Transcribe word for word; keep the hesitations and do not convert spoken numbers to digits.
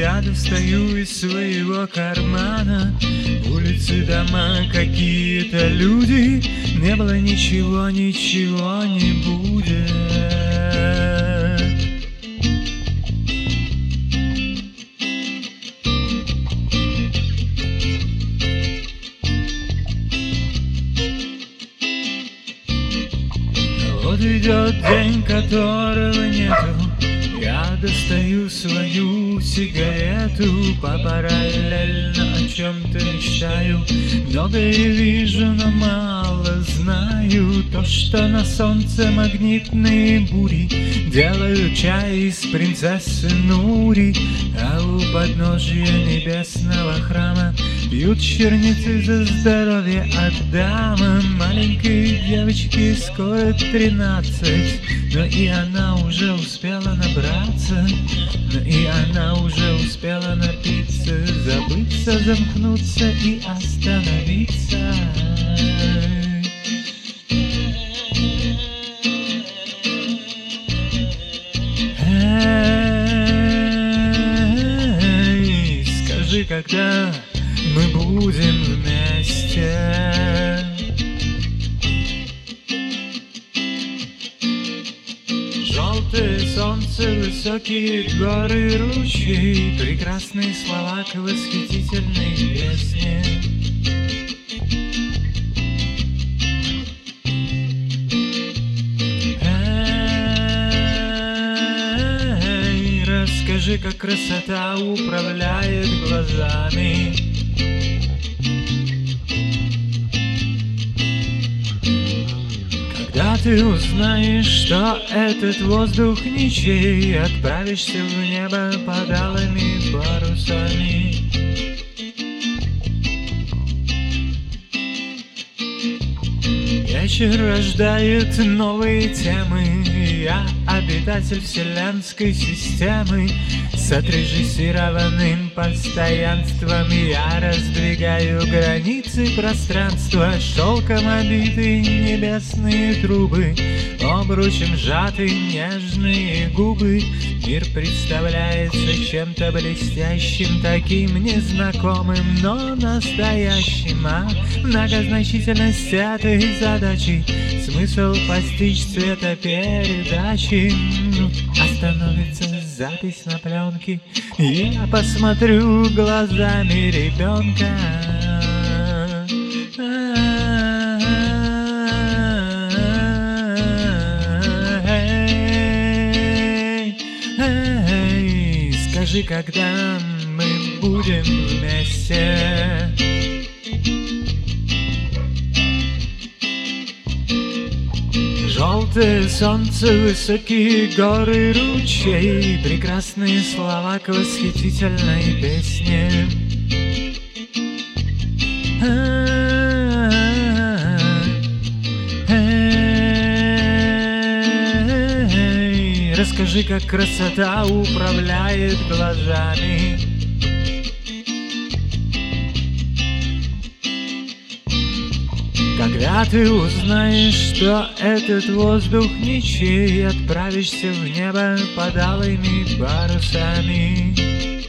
я достаю из своего кармана. Улицы, дома, какие-то люди. Не было ничего, ничего не будет. Вот идет день, которого нету. Я достаю свою сигарету, по параллельно о чем-то мечтаю. Многое вижу, но мало знаю. То, что на солнце магнитные бури делают чай из принцессы Нури, а у подножья небесного храма пьют черницы за здоровье Адама. Маленькой девочке скоро тринадцать, но и она уже успела набраться, но и она уже успела напиться, забыться, замкнуться и остановиться. Эй, скажи, когда мы будем вместе? Желтое солнце, высокие горы, ручей, прекрасные слова к восхитительной песне. Эй, расскажи, как красота управляет глазами. Когда ты узнаешь, что этот воздух ничей, отправишься в небо под алыми парусами. Вечер рождает новые темы. Я обитатель вселенской системы с отрежиссированным постоянством. Я раздвигаю границы пространства, шелком обиты небесные трубы, обручем сжаты нежные губы. Мир представляется чем-то блестящим, таким незнакомым, но настоящим. А многозначительность этой задачи, смысл постичь цвета передачи. Остановится запись на пленке, и я посмотрю глазами ребенка. Эй, скажи, когда мы будем вместе? Желтое солнце, высокие горы, ручей, прекрасные слова к восхитительной песне. Эй, расскажи, как красота управляет глазами. Когда ты узнаешь, что этот воздух ничей, отправишься в небо под алыми парусами.